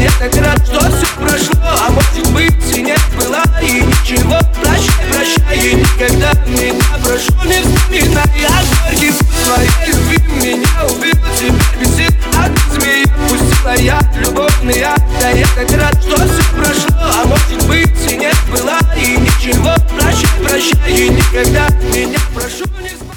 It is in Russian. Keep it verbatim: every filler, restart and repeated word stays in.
я так рад, что все прошло. А может быть и не было, и ничего. Прощай, прощай, и никогда меня прошу, не вспоминай о горьких твоей любви. Меня убила, теперь бесит, а ты змея пустила я любовный яд. Да я так рад, что все прошло. А может быть и не было, и ничего. Прощай, прощай, и никогда меня прошу, не вспоминай.